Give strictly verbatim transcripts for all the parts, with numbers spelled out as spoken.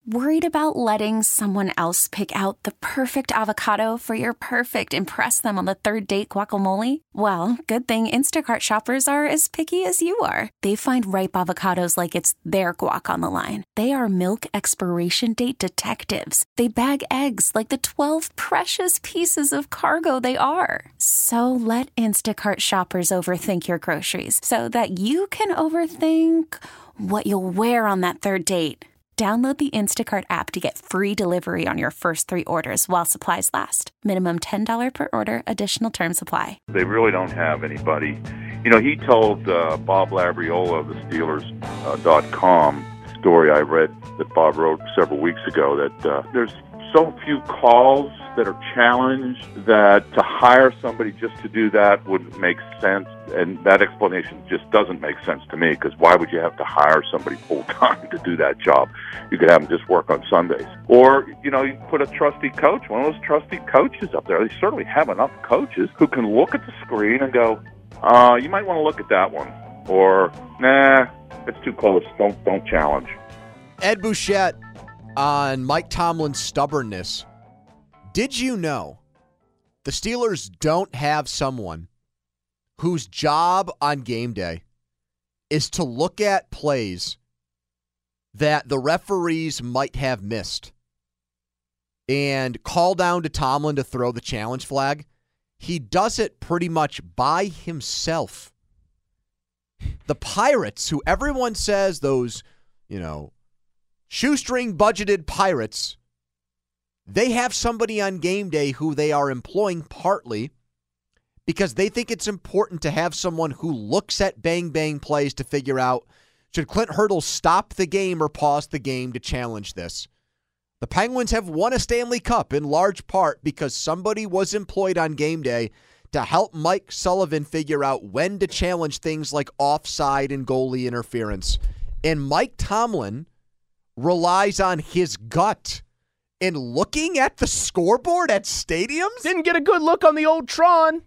Worried about letting someone else pick out the perfect avocado for your perfect impress them on the third date guacamole? Well, good thing Instacart shoppers are as picky as you are. They find ripe avocados like it's their guac on the line. They are milk expiration date detectives. They bag eggs like the twelve precious pieces of cargo they are. So let Instacart shoppers overthink your groceries so that you can overthink what you'll wear on that third date. Download the Instacart app to get free delivery on your first three orders while supplies last. Minimum ten dollars per order. Additional terms apply. They really don't have anybody. You know, he told uh, Bob Labriola of the Steelers dot com story I read that Bob wrote several weeks ago that uh, there's so few calls that are challenged that to hire somebody just to do that wouldn't make sense. And that explanation just doesn't make sense to me, because why would you have to hire somebody full-time to do that job? You could have them just work on Sundays. Or, you know, you put a trusty coach, one of those trusty coaches up there. They certainly have enough coaches who can look at the screen and go, uh, you might want to look at that one. Or, nah, it's too close. Don't, don't challenge. Ed Bouchette on Mike Tomlin's stubbornness. Did you know the Steelers don't have someone whose job on game day is to look at plays that the referees might have missed and call down to Tomlin to throw the challenge flag? He does it pretty much by himself. The Pirates, who everyone says those, you know, shoestring budgeted Pirates, they have somebody on game day who they are employing partly because they think it's important to have someone who looks at bang-bang plays to figure out, should Clint Hurdle stop the game or pause the game to challenge this? The Penguins have won a Stanley Cup in large part because somebody was employed on game day to help Mike Sullivan figure out when to challenge things like offside and goalie interference. And Mike Tomlin relies on his gut in looking at the scoreboard at stadiums? Didn't get a good look on the old Tron.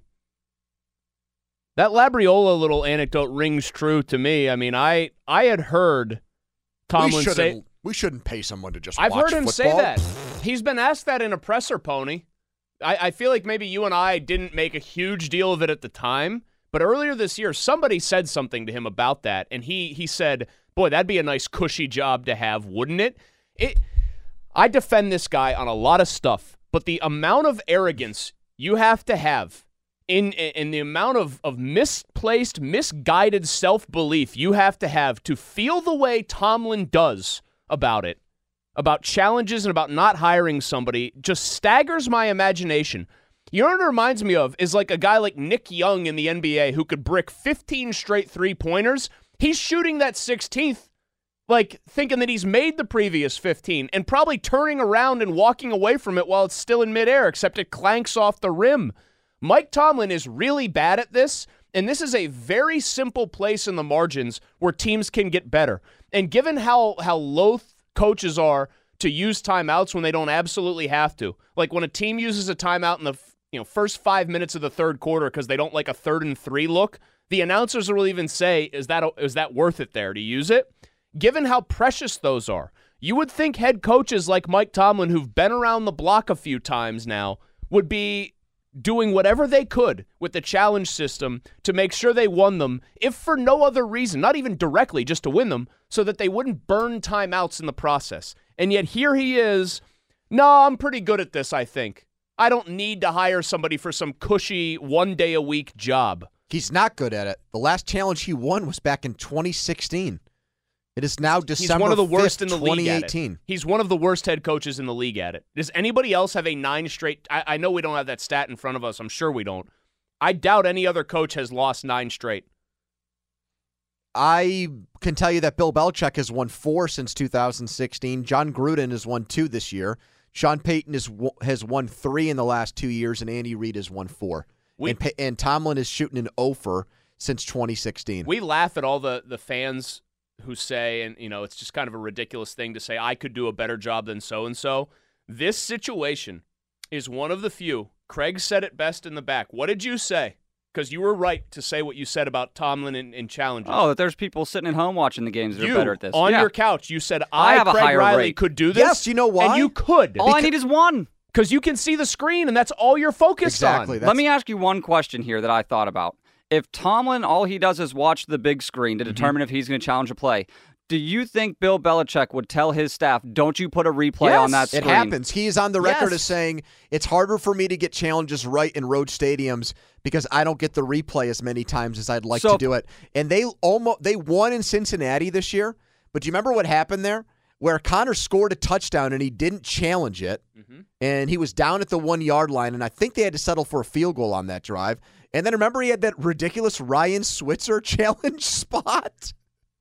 That Labriola little anecdote rings true to me. I mean, I I had heard Tomlin we say... We shouldn't pay someone to just I've watch heard him football. say that. He's been asked that in a presser, Pony. I, I feel like maybe you and I didn't make a huge deal of it at the time, but earlier this year, somebody said something to him about that, and he he said, boy, that'd be a nice cushy job to have, wouldn't it? It... I defend this guy on a lot of stuff, but the amount of arrogance you have to have in in the amount of, of misplaced, misguided self-belief you have to have to feel the way Tomlin does about it, about challenges and about not hiring somebody, just staggers my imagination. You know what it reminds me of is like a guy like Nick Young in the N B A who could brick fifteen straight three-pointers. He's shooting that sixteenth, like thinking that he's made the previous fifteen and probably turning around and walking away from it while it's still in midair, except it clanks off the rim. Mike Tomlin is really bad at this, and this is a very simple place in the margins where teams can get better. And given how, how loath coaches are to use timeouts when they don't absolutely have to, like when a team uses a timeout in the you know first five minutes of the third quarter because they don't like a third and three look, the announcers will even say, is that is that worth it there to use it? Given how precious those are, you would think head coaches like Mike Tomlin, who've been around the block a few times now, would be doing whatever they could with the challenge system to make sure they won them, if for no other reason, not even directly, just to win them, so that they wouldn't burn timeouts in the process. And yet here he is, no, I'm pretty good at this, I think. I don't need to hire somebody for some cushy one-day-a-week job. He's not good at it. The last challenge he won was back in twenty sixteen. It is now December He's one of the worst in the twenty eighteen. league at it. He's one of the worst head coaches in the league at it. Does anybody else have a nine straight? I, I know we don't have that stat in front of us. I'm sure we don't. I doubt any other coach has lost nine straight. I can tell you that Bill Belichick has won four since two thousand sixteen. John Gruden has won two this year. Sean Payton is, has won three in the last two years, and Andy Reid has won four. We, and, and Tomlin is shooting an over since twenty sixteen. We laugh at all the, the fans who say, and you know, it's just kind of a ridiculous thing to say, I could do a better job than so-and-so. This situation is one of the few. Craig said it best in the back. What did you say? because you were right to say what you said about Tomlin in, in challenges. Oh, that there's people sitting at home watching the games that you, are better at this. on yeah. your couch, you said, I I, have a Craig higher Riley, rate. could do this. Yes, you know why? And you could. All I need is one. Because you can see the screen, and that's all you're focused Exactly. on. That's- Let me ask you one question here that I thought about. If Tomlin, all he does is watch the big screen to Mm-hmm. determine if he's going to challenge a play, do you think Bill Belichick would tell his staff, don't you put a replay Yes, on that It screen? happens. He is on the record Yes. as saying it's harder for me to get challenges right in road stadiums because I don't get the replay as many times as I'd like So- to do it. And they almost they won in Cincinnati this year, but do you remember what happened there? Where Connor scored a touchdown and he didn't challenge it, Mm-hmm. and he was down at the one yard line, and I think they had to settle for a field goal on that drive. And then remember he had that ridiculous Ryan Switzer challenge spot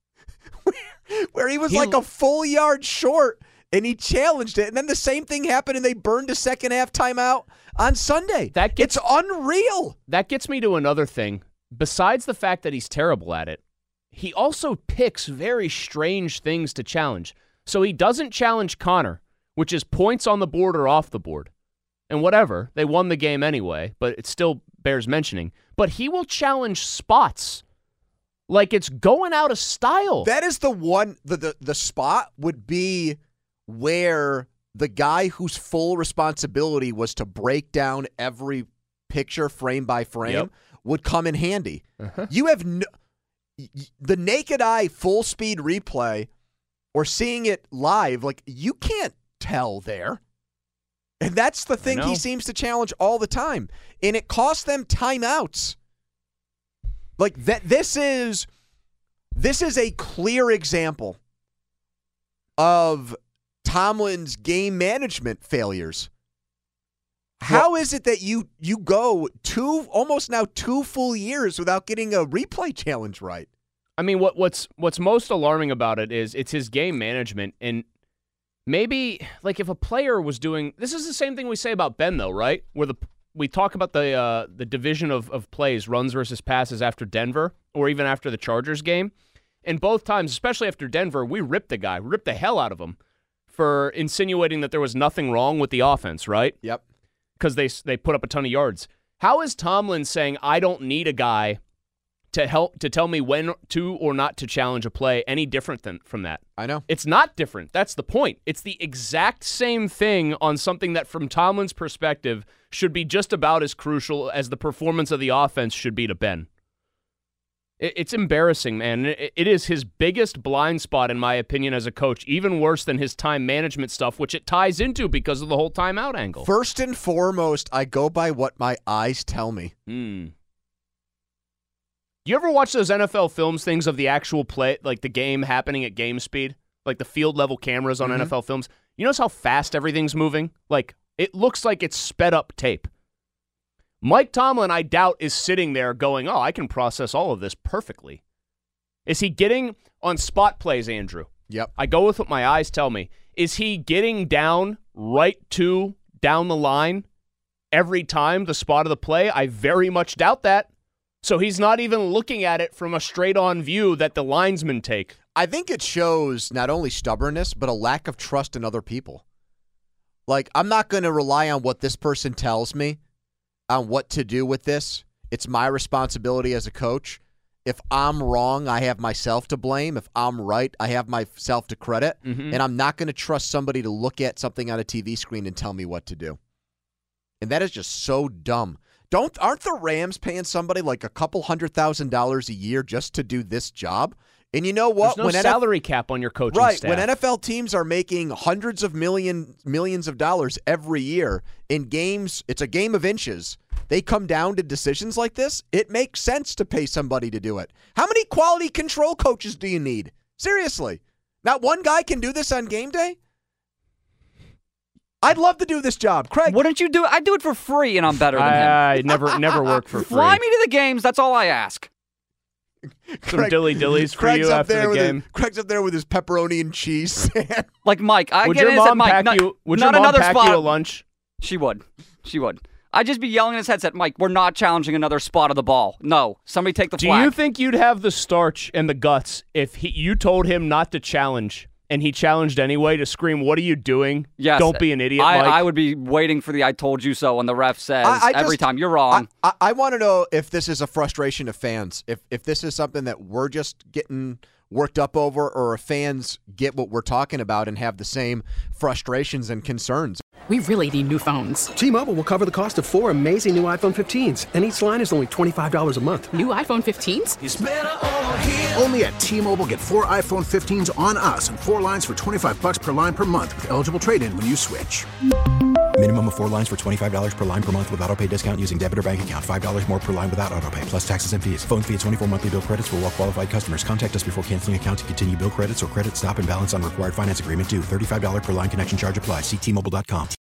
where he was He- like a full yard short and he challenged it. And then the same thing happened and they burned a second half timeout on Sunday. That gets- it's unreal. That gets me to another thing. Besides the fact that he's terrible at it, he also picks very strange things to challenge. So he doesn't challenge Connor, which is points on the board or off the board. And whatever, they won the game anyway, but it still bears mentioning. But he will challenge spots like it's going out of style. That is the one, the, the, the spot would be where the guy whose full responsibility was to break down every picture frame by frame Yep. would come in handy. Uh-huh. You have no, y- the naked eye full speed replay or seeing it live, like you can't tell there. And that's the thing he know. seems to challenge all the time. And it costs them timeouts. Like that this is this is a clear example of Tomlin's game management failures. How is it that you you go two almost now two full years without getting a replay challenge right? I mean, what what's what's most alarming about it is it's his game management, and maybe like if a player was doing this is the same thing we say about Ben though, right? Where the we talk about the uh, the division of of plays, runs versus passes after Denver, or even after the Chargers game, and both times, especially after Denver, we ripped the guy, ripped the hell out of him for insinuating that there was nothing wrong with the offense, right? Yep. Because they they put up a ton of yards. How is Tomlin saying I don't need a guy to help to tell me when to or not to challenge a play any different than from that? I know. It's not different. That's the point. It's the exact same thing on something that from Tomlin's perspective should be just about as crucial as the performance of the offense should be to Ben. It, it's embarrassing, man. It, it is his biggest blind spot, in my opinion, as a coach, even worse than his time management stuff, which it ties into because of the whole timeout angle. First and foremost, I go by what my eyes tell me. Hmm. You ever watch those N F L films things of the actual play, like the game happening at game speed? Like the field level cameras on Mhm. N F L films? You notice how fast everything's moving? Like, it looks like it's sped up tape. Mike Tomlin, I doubt, is sitting there going, oh, I can process all of this perfectly. Is he getting on spot plays, Andrew? Yep. I go with what my eyes tell me. Is he getting down right to down the line every time the spot of the play? I very much doubt that. So he's not even looking at it from a straight-on view that the linesmen take. I think it shows not only stubbornness, but a lack of trust in other people. Like, I'm not going to rely on what this person tells me on what to do with this. It's my responsibility as a coach. If I'm wrong, I have myself to blame. If I'm right, I have myself to credit. Mhm. And I'm not going to trust somebody to look at something on a T V screen and tell me what to do. And that is just so dumb. Don't aren't the Rams paying somebody like a couple hundred thousand dollars a year just to do this job? And you know what? There's no N F- salary cap on your coaching right, staff. when N F L teams are making hundreds of million millions of dollars every year in games, it's a game of inches. They come down to decisions like this. It makes sense to pay somebody to do it. How many quality control coaches do you need? Seriously, not one guy can do this on game day. I'd love to do this job, Craig. Wouldn't you do it? I do it for free, and I'm better than him. I never never work for free. Fly me to the games. That's all I ask. Some Craig- dilly dillies for Craig's you up after there the with game. His, Craig's up there with his pepperoni and cheese sand. Like Mike, I Would get your in and said, mom Mike, pack not, you? Would not your mom another pack spot. you a lunch? She would. She would. I'd just be yelling in his headset, Mike, we're not challenging another spot of the ball. No. Somebody take the Do flag. you think you'd have the starch and the guts if he, you told him not to challenge and he challenged anyway, to scream, "What are you doing? Yes, Don't be an idiot, I, Mike." I would be waiting for the "I told you so" when the ref says I, I every just, time you're wrong. I, I, I want to know if this is a frustration of fans. If if this is something that we're just getting worked up over, or if fans get what we're talking about and have the same frustrations and concerns. We really need new phones. T-Mobile will cover the cost of four amazing new iPhone fifteens, and each line is only twenty-five dollars a month. New iPhone fifteens? It's better over here. Only at T-Mobile, get four iPhone fifteens on us and four lines for twenty-five dollars per line per month with eligible trade-in when you switch. Minimum of four lines for twenty-five dollars per line per month with autopay discount using debit or bank account. five dollars more per line without autopay, plus taxes and fees. Phone fee at twenty-four monthly bill credits for well-qualified customers. Contact us before canceling account to continue bill credits or credit stop and balance on required finance agreement due. thirty-five dollars per line connection charge applies. See T Mobile dot com.